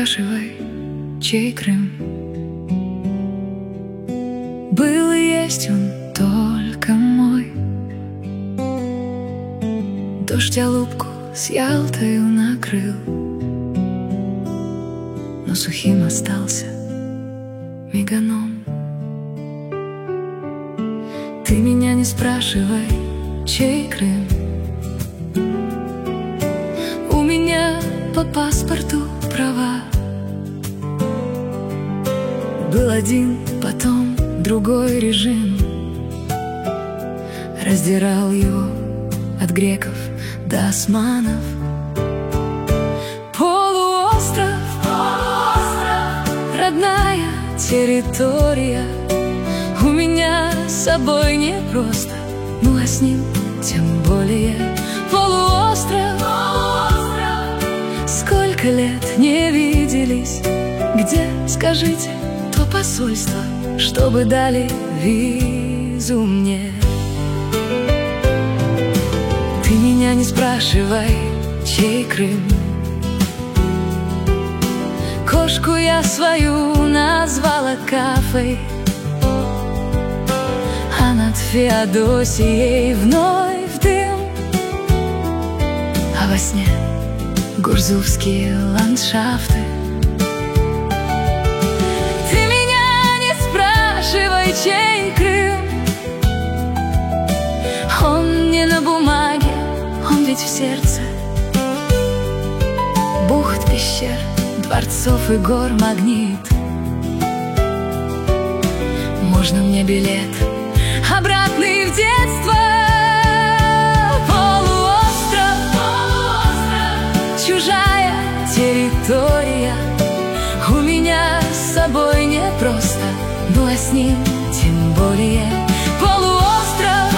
спрашивай, чей Крым. Был и есть он только мой. Дождь Алупку с Ялтою накрыл, но сухим остался меганом. Ты меня не спрашивай, чей Крым. У меня по паспорту права. Был один, потом другой режим, раздирал его от греков до османов. Полуостров, родная территория. У меня с собой непросто, ну а с ним тем более. Полуостров, сколько лет не виделись. Где, скажите, то посольство, чтобы дали визу мне? Ты меня не спрашивай, чей Крым. Кошку я свою назвала Кафой, а над Феодосией вновь дым, а во сне гурзуфские ландшафты. Ты меня не спрашивай, чей Крым. Он не на бумаге, он ведь в сердце. Бухт, пещер, дворцов и гор магнит. Можно мне билет обратный в детство? Полуостров, чужая территория. У меня с собой непросто, ну а с ним тем более. Полуостров,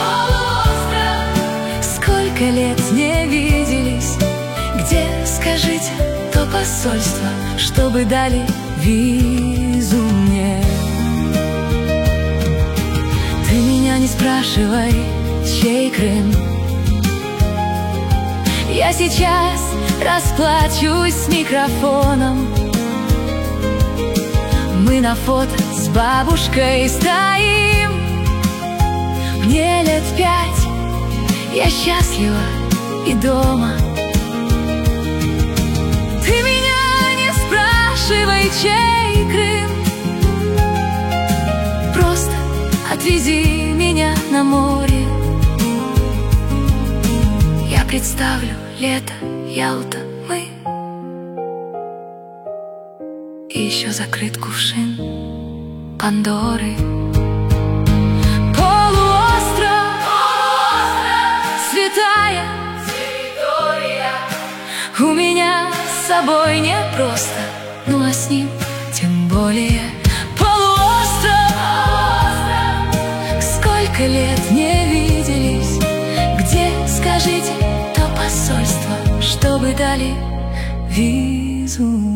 сколько лет не виделись. Где, скажите, то посольство, чтобы дали визу мне? Ты меня не спрашивай, чей Крым. Я сейчас расплачусь с микрофоном. Мы на фото с бабушкой стоим. Мне лет 5, я счастлива и дома. Ты меня не спрашивай, чей Крым. Просто отвези меня на море. Я представлю лето, Ялта, мы. И еще закрыт кувшин Пандоры. Полуостров, святая территория. У меня с собой непросто, ну а с ним тем более. Полуостров, сколько лет не виделись. Где, скажите, то посольство, чтобы дали визу?